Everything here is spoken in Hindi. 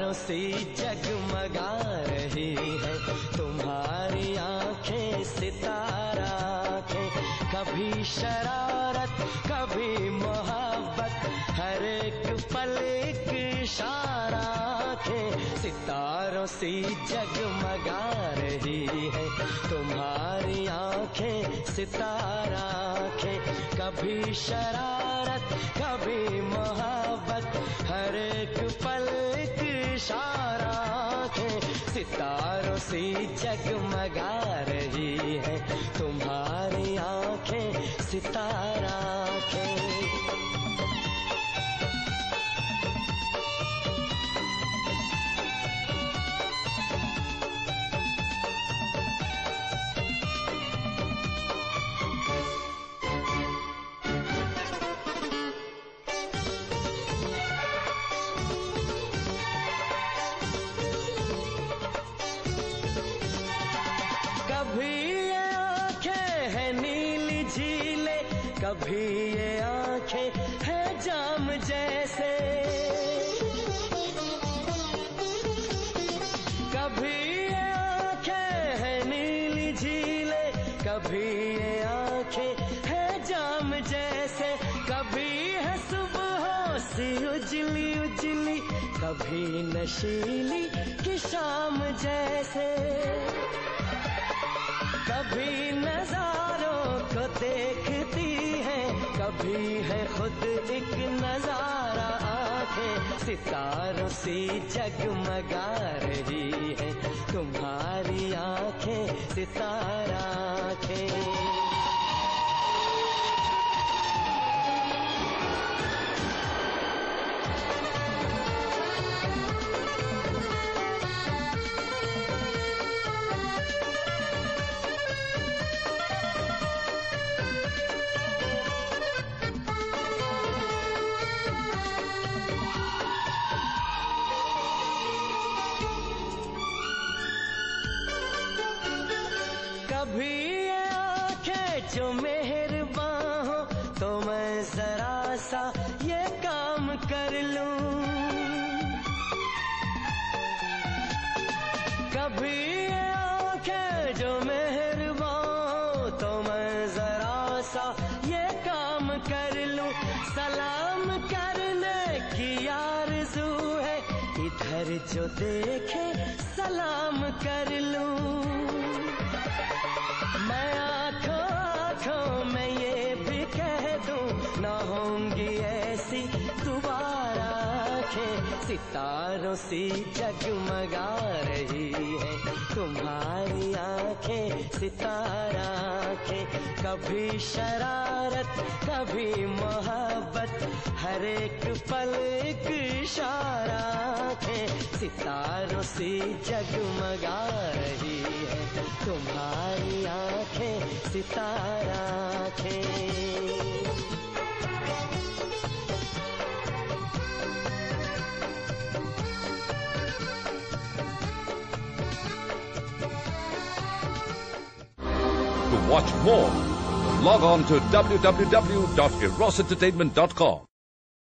सितारों सी जगमगा रही है तुम्हारी आंखें सितारा आंखें। कभी शरारत कभी मोहब्बत, हर एक पल एक इशारा आंखें। सितारों सी जगमगा रही है तुम्हारी आंखें सितारा आंखें। कभी शरारत कभी मोहब्बत, हर एक पल एक इशारा आंखें। सितारों सी जगमगा रही है तुम्हारी आंखें सितारा आंखें। कभी ये आंखें है नीली झीलें, कभी ये आंखें है जाम जैसे। कभी ये आंखें है नीली झीलें, कभी ये आंखें है जाम जैसे। कभी है सुबह सी उजली उजली, कभी नशीली कि शाम जैसे। कभी नजारों को देखती है, कभी है खुद एक नजारा आंखें। सितारों सी जगमगा रही है तुम्हारी आंखें सितारा आंखें। कभी ये आंखें जो मेहरबान हो तो मैं जरा सा ये काम कर लूं। कभी ये आंखें जो मेहरबान हो तो मैं जरा सा ये काम कर लूं। सलाम करने की आरज़ू है, इधर जो देखे सलाम कर लूं। मैं आँखों आँखों में ये भी कह दूं ना होंगी ऐसी दोबारा आँखें। सितारों सी जगमगा रही है तुम्हारी आँखें सितारा आँखें। कभी शरारत कभी मोहब्बत, हर एक पल एक इशारा आँखें। सितारों सी जगमगा रही है तुम्हारी आंखें सितारा आंखें। To watch more, log on to www.erosentertainment.com.